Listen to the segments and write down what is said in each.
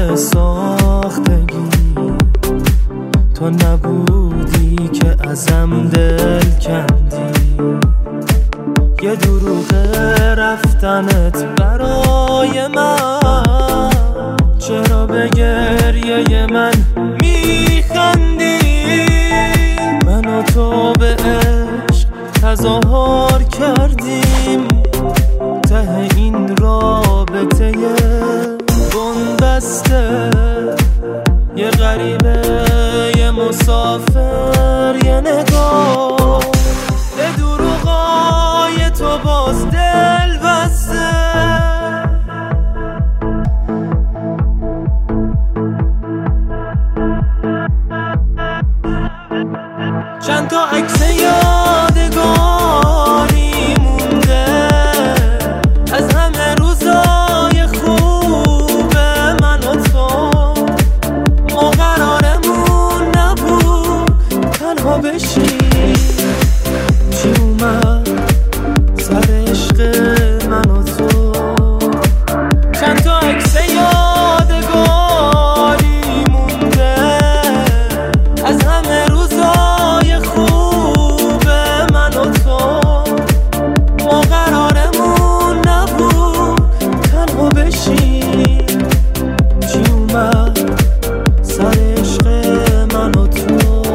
ساختگی، تو نبودی که ازم دل کندی. یه دروغ رفتنت برای من، چرا به گریه من میخندی؟ من و تو به عشق تظاهر کردیم، ته این رابطه بنبسته یه غریبه یه مسافر یه نگاه به دروغای تو باز دل بسته. چند تا عکس یادگاری مونده از همه روزای خوب من و تو. ما قرارمون نبود تنها بشیم، چی اومد سر عشق من و تو؟ چند تا عکس یادگاری مونده از همه روزای خوب من و تو. ما قرارمون نبود تنها بشیم، چی اومد سر عشق من و تو؟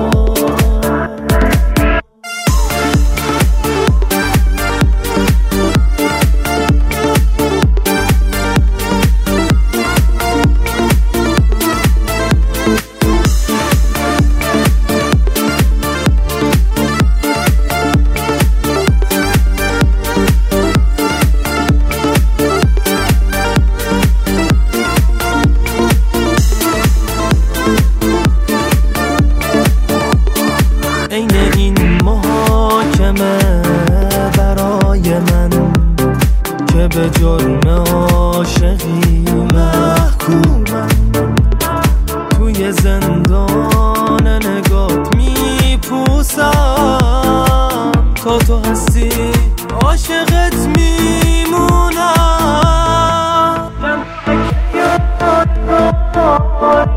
این محاکمه برای من که به جرم عاشقی محکومم، توی زندان نگات میپوسم، تا تو هستی عاشقت میمونم.